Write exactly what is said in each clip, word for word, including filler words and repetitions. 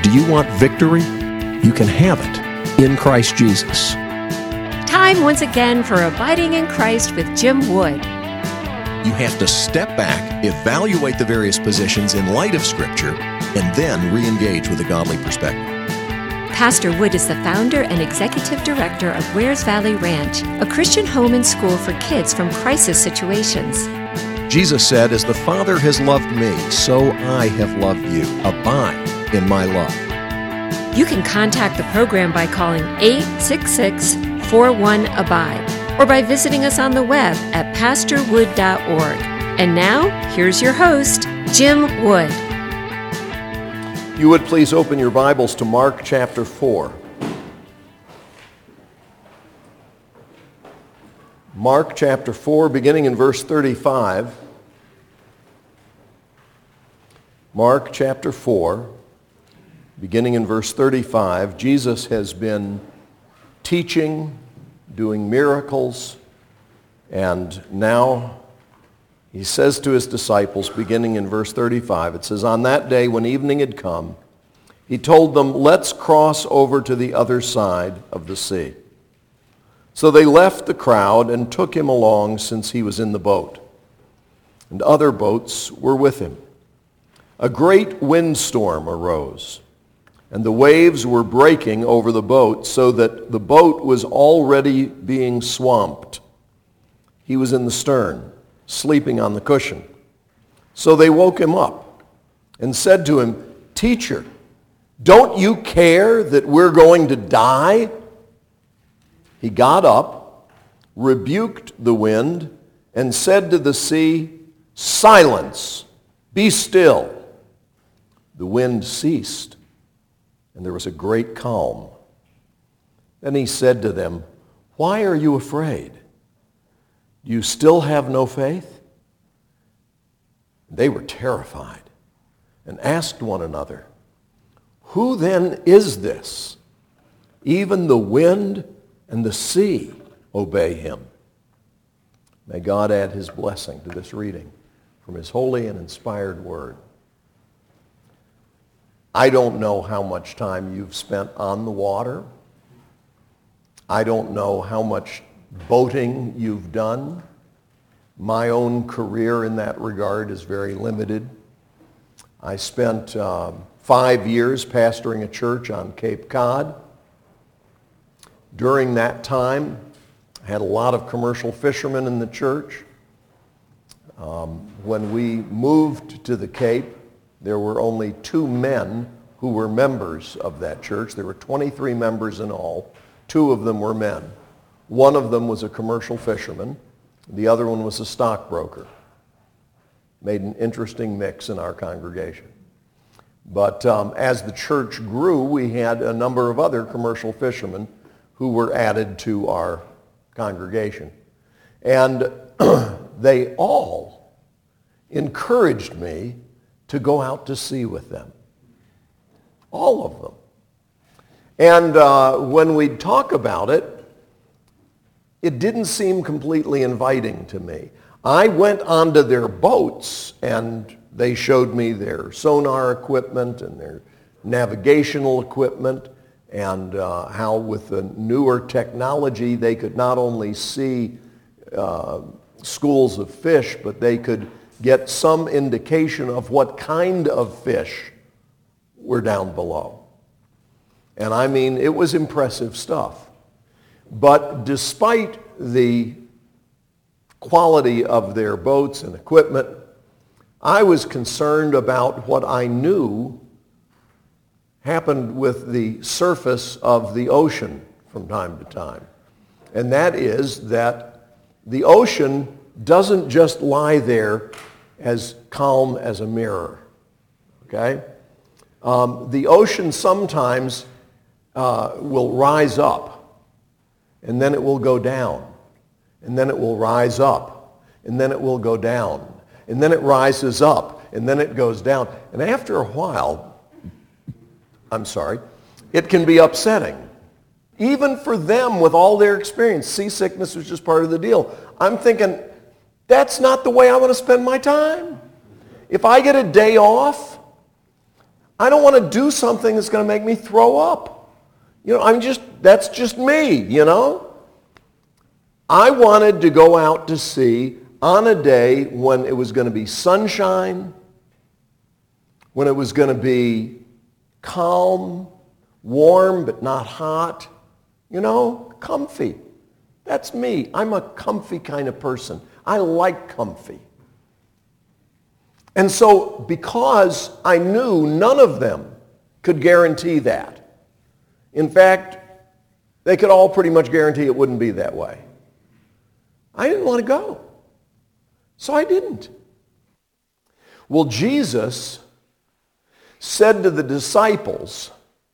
Do you want victory? You can have it in Christ Jesus. Time once again for Abiding in Christ with Jim Wood. You have to step back, evaluate the various positions in light of Scripture, and then re-engage with a godly perspective. Pastor Wood is the founder and executive director of Wares Valley Ranch, a Christian home and school for kids from crisis situations. Jesus said, "As the Father has loved me, so I have loved you. Abide in my love." You can contact the program by calling eight six six, four one, ABIDE or by visiting us on the web at pastor wood dot org. And now, here's your host, Jim Wood. You would please open your Bibles to Mark chapter four. Mark chapter four, beginning in verse thirty-five. Mark chapter four, beginning in verse thirty-five. Jesus has been teaching, doing miracles, and now he says to his disciples, beginning in verse thirty-five, it says, "On that day when evening had come, he told them, 'Let's cross over to the other side of the sea.' So they left the crowd and took him along, since he was in the boat. And other boats were with him. A great windstorm arose, and the waves were breaking over the boat, so that the boat was already being swamped. He was in the stern, sleeping on the cushion. So they woke him up and said to him, 'Teacher, don't you care that we're going to die?' He got up, rebuked the wind, and said to the sea, 'Silence, be still.' The wind ceased, and there was a great calm. Then he said to them, 'Why are you afraid? Do you still have no faith?' They were terrified and asked one another, 'Who then is this? Even the wind and the sea obey him.'" May God add his blessing to this reading from his holy and inspired word. I don't know how much time you've spent on the water. I don't know how much boating you've done. My own career in that regard is very limited. I spent uh, five years pastoring a church on Cape Cod. During that time, I had a lot of commercial fishermen in the church. Um, when we moved to the Cape, there were only two men who were members of that church. There were twenty-three members in all. Two of them were men. One of them was a commercial fisherman. The other one was a stockbroker. Made an interesting mix in our congregation. But um, as the church grew, we had a number of other commercial fishermen who were added to our congregation. And they all encouraged me to go out to sea with them. All of them. And uh, when we'd talk about it, it didn't seem completely inviting to me. I went onto their boats, and they showed me their sonar equipment and their navigational equipment, and uh, how with the newer technology they could not only see uh, schools of fish, but they could get some indication of what kind of fish were down below. And I mean, it was impressive stuff. But despite the quality of their boats and equipment, I was concerned about what I knew happened with the surface of the ocean from time to time. And that is that the ocean doesn't just lie there as calm as a mirror, okay? Um, the ocean sometimes uh, will rise up, and then it will go down, and then it will rise up, and then it will go down, and then it rises up, and then it goes down. And after a while, I'm sorry, it can be upsetting. Even for them with all their experience, seasickness was just part of the deal. I'm thinking, that's not the way I want to spend my time. If I get a day off, I don't want to do something that's going to make me throw up. You know, I'm just, that's just me, you know? I wanted to go out to sea on a day when it was going to be sunshine, when it was going to be calm, warm but not hot, you know, comfy. That's me. I'm a comfy kind of person. I like comfy. And so because I knew none of them could guarantee that, in fact, they could all pretty much guarantee it wouldn't be that way, I didn't want to go. So I didn't. Well, Jesus said to the disciples,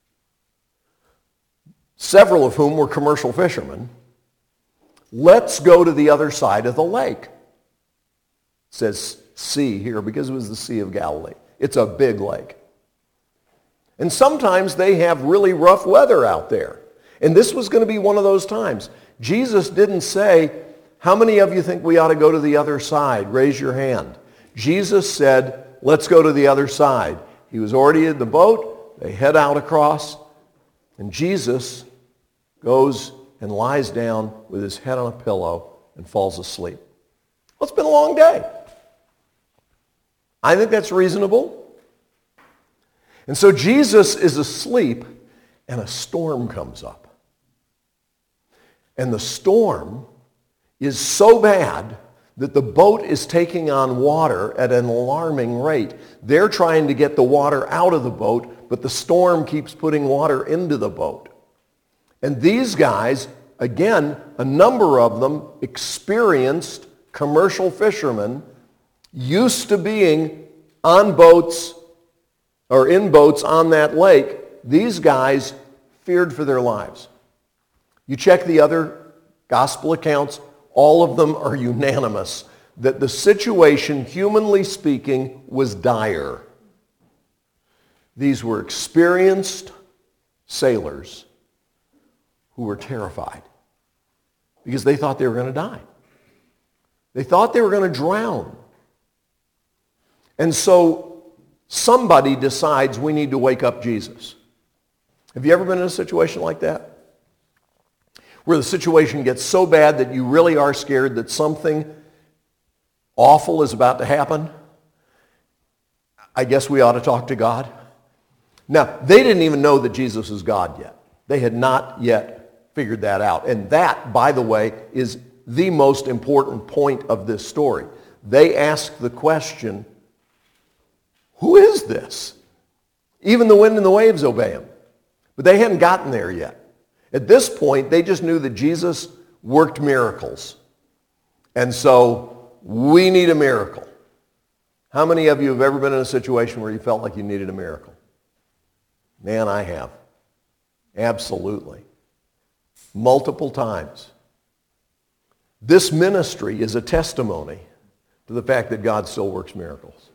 several of whom were commercial fishermen, let's go to the other side of the lake. It says sea here because it was the Sea of Galilee. It's a big lake. And sometimes they have really rough weather out there. And this was going to be one of those times. Jesus didn't say, how many of you think we ought to go to the other side? Raise your hand. Jesus said, let's go to the other side. He was already in the boat. They head out across. And Jesus goes and lies down with his head on a pillow and falls asleep. Well, it's been a long day. I think that's reasonable. And so Jesus is asleep and a storm comes up. And the storm is so bad that the boat is taking on water at an alarming rate. They're trying to get the water out of the boat, but the storm keeps putting water into the boat. And these guys, again, a number of them experienced commercial fishermen, used to being on boats or in boats on that lake. These guys feared for their lives. You check the other gospel accounts, all of them are unanimous that the situation, humanly speaking, was dire. These were experienced sailors who were terrified because they thought they were going to die. They thought they were going to drown. And so somebody decides we need to wake up Jesus. Have you ever been in a situation like that? Where the situation gets so bad that you really are scared that something awful is about to happen? I guess we ought to talk to God. Now, they didn't even know that Jesus is God yet. They had not yet figured that out. And that, by the way, is the most important point of this story. They ask the question, who is this? Even the wind and the waves obey him. But they hadn't gotten there yet. At this point, they just knew that Jesus worked miracles. And so, we need a miracle. How many of you have ever been in a situation where you felt like you needed a miracle? Man, I have. Absolutely. Multiple times. This ministry is a testimony to the fact that God still works miracles.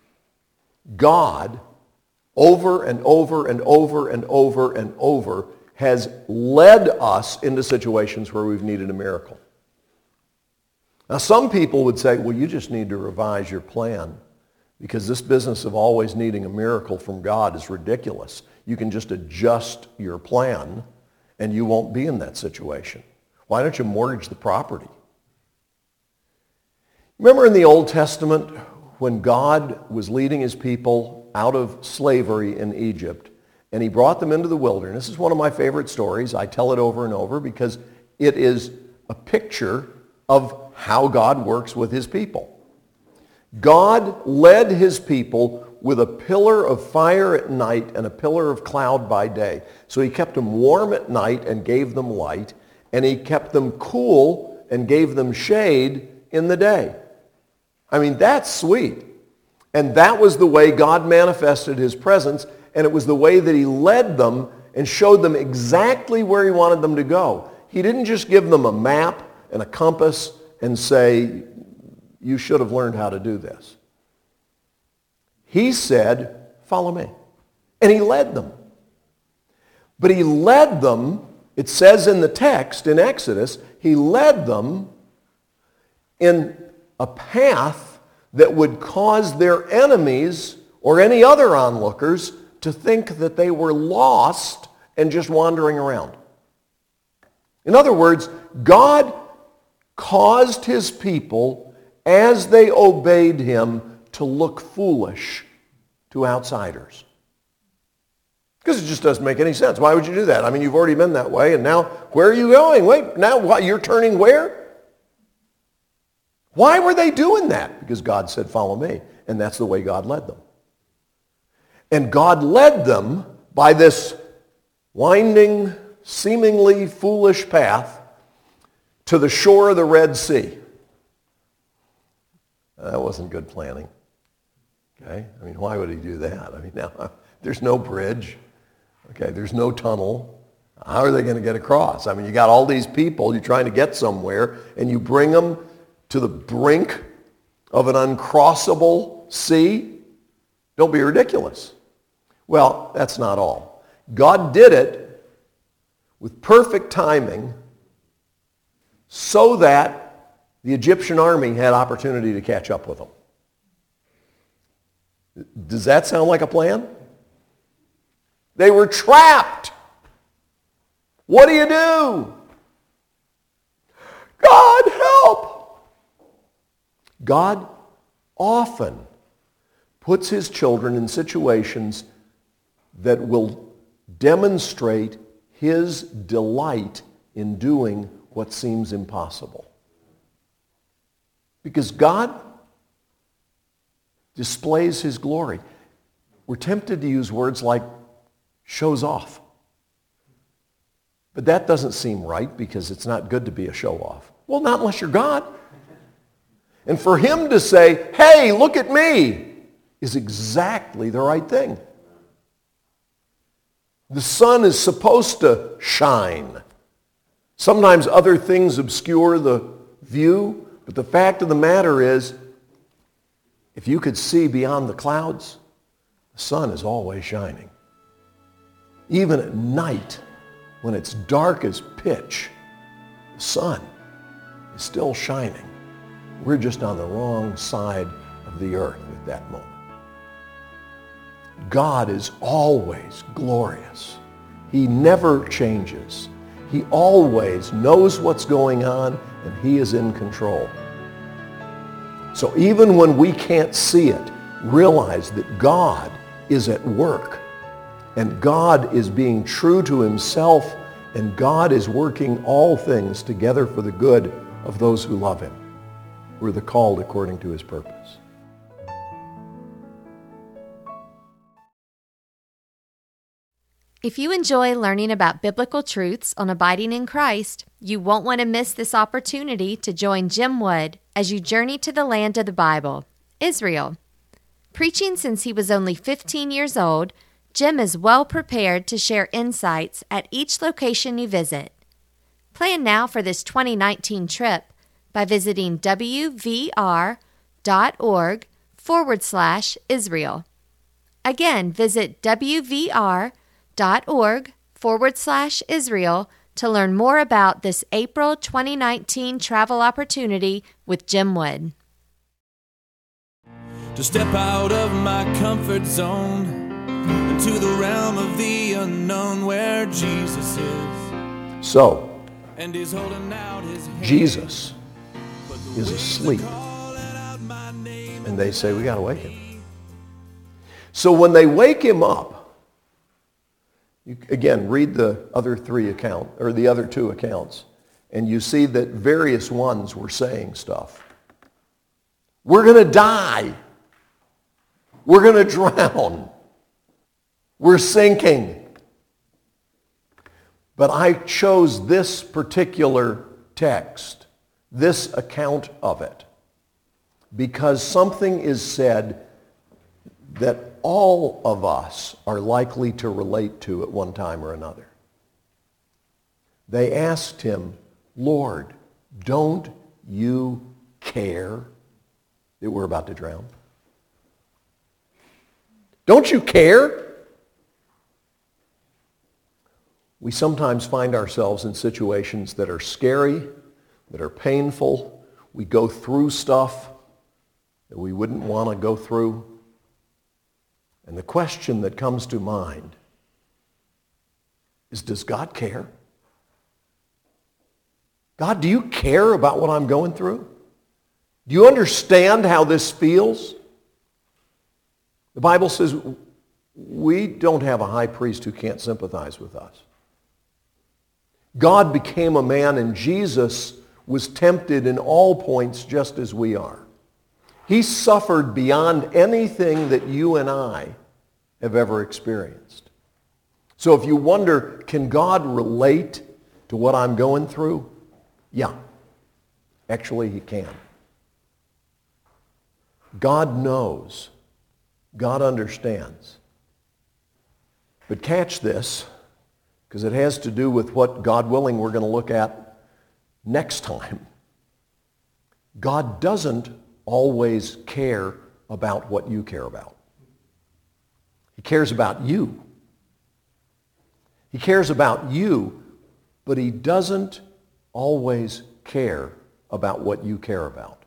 God, over and over and over and over and over, has led us into situations where we've needed a miracle. Now, some people would say, well, you just need to revise your plan because this business of always needing a miracle from God is ridiculous. You can just adjust your plan and you won't be in that situation. Why don't you mortgage the property? Remember in the Old Testament when God was leading his people out of slavery in Egypt, and he brought them into the wilderness. This is one of my favorite stories. I tell it over and over because it is a picture of how God works with his people. God led his people with a pillar of fire at night and a pillar of cloud by day. So he kept them warm at night and gave them light, and he kept them cool and gave them shade in the day. I mean, that's sweet. And that was the way God manifested his presence. And it was the way that he led them and showed them exactly where he wanted them to go. He didn't just give them a map and a compass and say, you should have learned how to do this. He said, follow me. And he led them. But he led them, it says in the text in Exodus, he led them in a path that would cause their enemies or any other onlookers to think that they were lost and just wandering around. In other words, God caused his people, as they obeyed him, to look foolish to outsiders. Because it just doesn't make any sense. Why would you do that? I mean, you've already been that way, and now where are you going? Wait, now what? You're turning where? Why were they doing that? Because God said, follow me. And that's the way God led them. And God led them by this winding, seemingly foolish path to the shore of the Red Sea. That wasn't good planning. Okay? I mean, why would he do that? I mean, now there's no bridge. Okay, there's no tunnel. How are they going to get across? I mean, you got all these people, you're trying to get somewhere, and you bring them to the brink of an uncrossable sea? Don't be ridiculous. Well, that's not all. God did it with perfect timing so that the Egyptian army had opportunity to catch up with them. Does that sound like a plan? They were trapped. What do you do? God, help! God often puts his children in situations that will demonstrate his delight in doing what seems impossible. Because God displays his glory. We're tempted to use words like shows off. But that doesn't seem right because it's not good to be a show-off. Well, not unless you're God. And for him to say, hey, look at me, is exactly the right thing. The sun is supposed to shine. Sometimes other things obscure the view, but the fact of the matter is, if you could see beyond the clouds, the sun is always shining. Even at night, when it's dark as pitch, the sun is still shining. We're just on the wrong side of the earth at that moment. God is always glorious. He never changes. He always knows what's going on, and he is in control. So even when we can't see it, realize that God is at work, and God is being true to himself, and God is working all things together for the good of those who love him, who are the called according to his purpose. If you enjoy learning about biblical truths on abiding in Christ, you won't want to miss this opportunity to join Jim Wood as you journey to the land of the Bible, Israel. Preaching since he was only fifteen years old, Jim is well prepared to share insights at each location you visit. Plan now for this twenty nineteen trip by visiting wvr.org forward slash Israel. Again, visit wvr.org forward slash Israel to learn more about this April twenty nineteen travel opportunity with Jim Wood. To step out of my comfort zone into the realm of the unknown where Jesus is. So, And he's holding out his hand. Jesus is asleep. And they say, we got to wake him. So when they wake him up, you, again, read the other three account or the other two accounts, and you see that various ones were saying stuff. We're going to die. We're going to drown. We're sinking. But I chose this particular text, this account of it, because something is said that all of us are likely to relate to at one time or another. They asked him, Lord, don't you care that we're about to drown? Don't you care? We sometimes find ourselves in situations that are scary, that are painful. We go through stuff that we wouldn't want to go through. And the question that comes to mind is, does God care? God, do you care about what I'm going through? Do you understand how this feels? The Bible says we don't have a high priest who can't sympathize with us. God became a man, and Jesus was tempted in all points just as we are. He suffered beyond anything that you and I have ever experienced. So if you wonder, can God relate to what I'm going through? Yeah, actually he can. God knows. God understands. But catch this, because it has to do with what, God willing, we're going to look at next time. God doesn't always care about what you care about. He cares about you. He cares about you, but he doesn't always care about what you care about.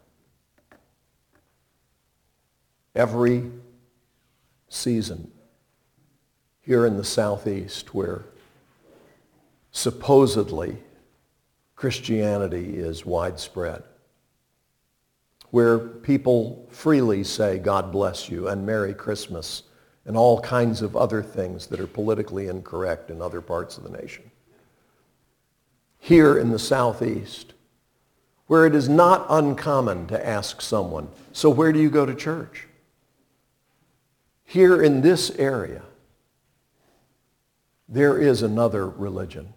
Every season here in the Southeast, where supposedly Christianity is widespread, where people freely say, God bless you, and Merry Christmas, and all kinds of other things that are politically incorrect in other parts of the nation. Here in the Southeast, where it is not uncommon to ask someone, so where do you go to church? Here in this area, there is another religion.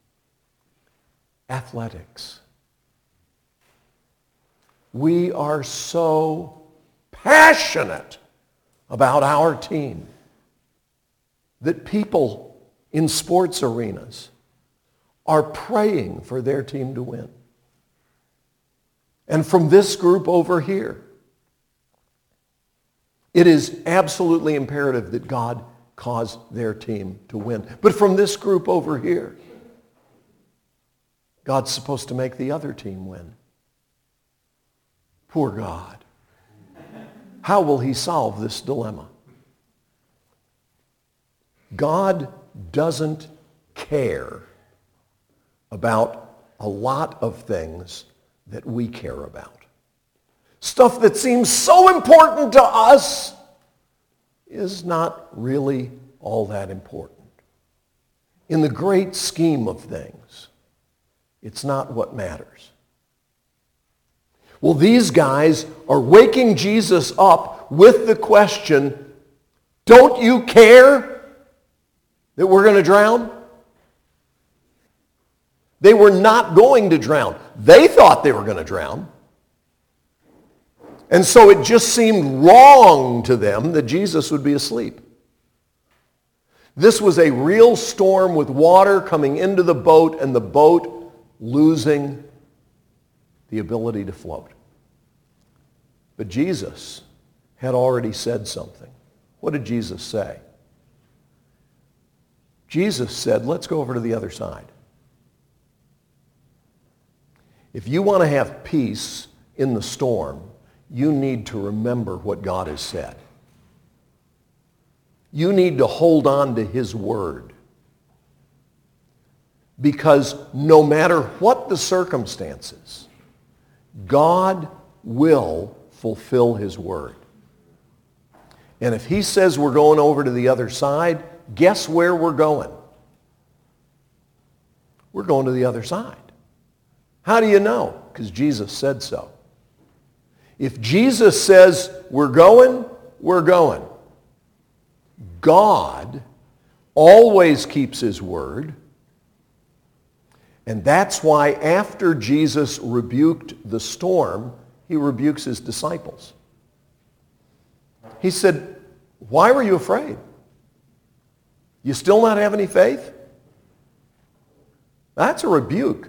Athletics. We are so passionate about our team that people in sports arenas are praying for their team to win. And from this group over here, it is absolutely imperative that God cause their team to win. But from this group over here, God's supposed to make the other team win. Poor God. How will he solve this dilemma? God doesn't care about a lot of things that we care about. Stuff that seems so important to us is not really all that important. In the great scheme of things, it's not what matters. Well, these guys are waking Jesus up with the question, don't you care that we're going to drown? They were not going to drown. They thought they were going to drown. And so it just seemed wrong to them that Jesus would be asleep. This was a real storm with water coming into the boat and the boat losing the ability to float. But Jesus had already said something. What did Jesus say? Jesus said, let's go over to the other side. If you want to have peace in the storm, you need to remember what God has said. You need to hold on to his word. Because no matter what the circumstances, God will fulfill his word. And if he says we're going over to the other side, guess where we're going? We're going to the other side. How do you know? Because Jesus said so. If Jesus says we're going, we're going. God always keeps his word. And that's why after Jesus rebuked the storm, he rebukes his disciples. He said, why were you afraid? You still not have any faith? That's a rebuke.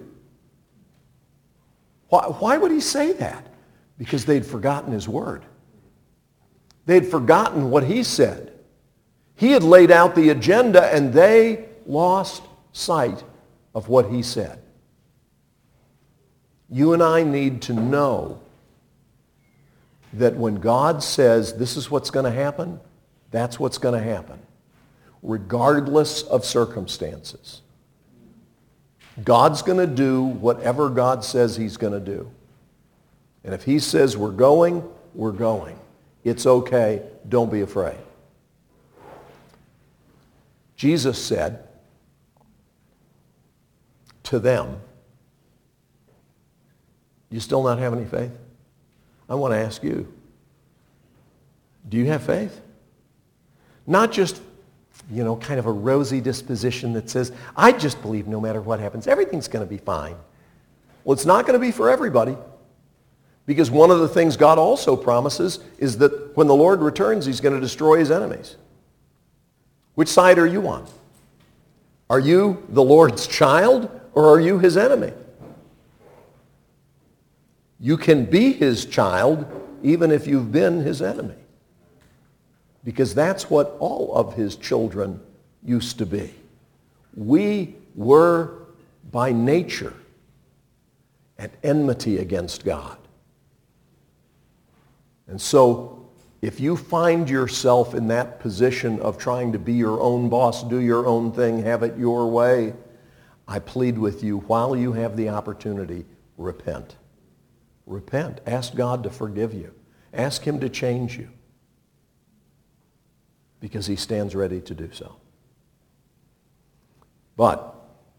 Why, why would he say that? Because they'd forgotten his word. They'd forgotten what he said. He had laid out the agenda and they lost sight of what he said. You and I need to know that when God says this is what's going to happen, That's what's going to happen, regardless of circumstances. God's going to do whatever God says he's going to do. And if he says we're going, we're going. It's okay. Don't be afraid. Jesus said to them, you still not have any faith? I want to ask you, do you have faith? Not just, you know, kind of a rosy disposition that says, I just believe no matter what happens, everything's going to be fine. Well, it's not going to be for everybody. Because one of the things God also promises is that when the Lord returns, he's going to destroy his enemies. Which side are you on? Are you the Lord's child or are you his enemy? You can be his child even if you've been his enemy. Because that's what all of his children used to be. We were by nature at enmity against God. And so if you find yourself in that position of trying to be your own boss, do your own thing, have it your way, I plead with you, while you have the opportunity, repent. Repent. Ask God to forgive you. Ask him to change you. Because he stands ready to do so. But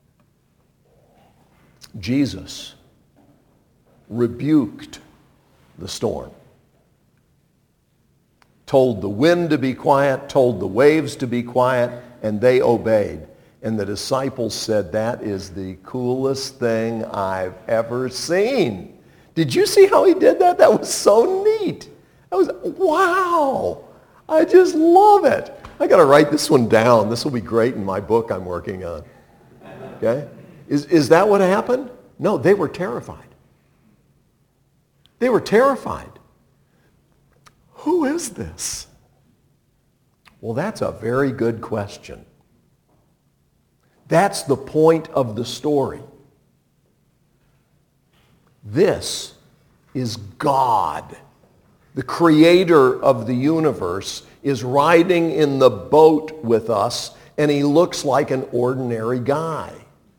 Jesus rebuked the storm. Told the wind to be quiet, told the waves to be quiet, and they obeyed. And the disciples said, that is the coolest thing I've ever seen. Did you see how he did that? That was so neat. That was, wow. I just love it. I got to write this one down. This will be great in my book I'm working on. Okay? Is, is that what happened? No, they were terrified. They were terrified. Who is this? Well, that's a very good question. That's the point of the story. This is God. The creator of the universe is riding in the boat with us, and he looks like an ordinary guy.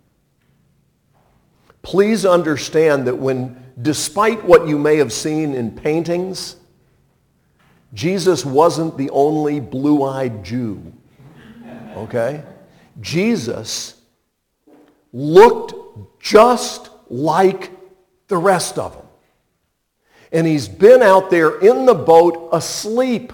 Please understand that when, despite what you may have seen in paintings, Jesus wasn't the only blue-eyed Jew, okay? Jesus looked just like the rest of them. And he's been out there in the boat asleep.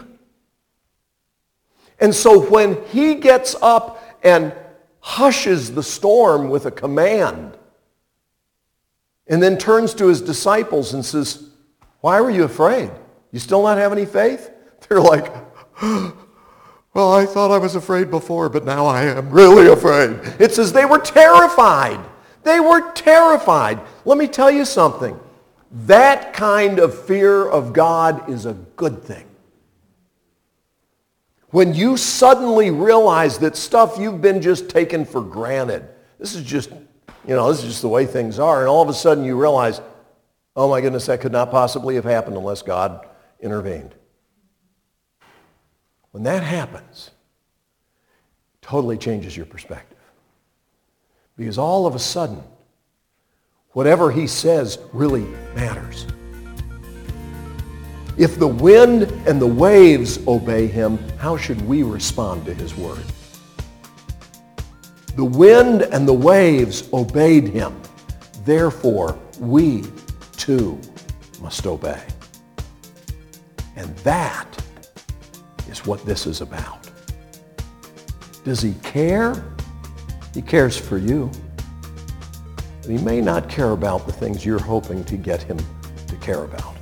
And so when he gets up and hushes the storm with a command, and then turns to his disciples and says, why were you afraid? You still not have any faith? They're like, well, I thought I was afraid before, but now I am really afraid. It says they were terrified. They were terrified. Let me tell you something. That kind of fear of God is a good thing. When you suddenly realize that stuff you've been just taken for granted, this is just, you know, this is just the way things are, and all of a sudden you realize, oh my goodness, that could not possibly have happened unless God intervened. When that happens, it totally changes your perspective. Because all of a sudden, whatever he says really matters. If the wind and the waves obey him, how should we respond to his word? The wind and the waves obeyed him. Therefore, we too must obey. And that is what this is about. Does he care? He cares for you. But he may not care about the things you're hoping to get him to care about.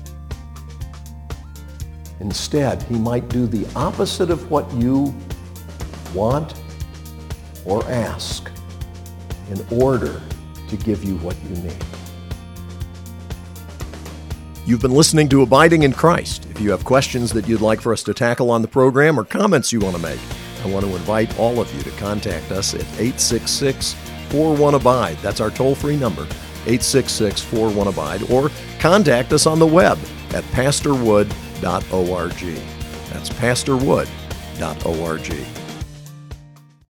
Instead, he might do the opposite of what you want or ask in order to give you what you need. You've been listening to Abiding in Christ. If you have questions that you'd like for us to tackle on the program or comments you want to make, I want to invite all of you to contact us at eight six six, four one, ABIDE. That's our toll-free number, eight six six, four one, ABIDE. Or contact us on the web at pastor wood dot org. That's pastor wood dot org.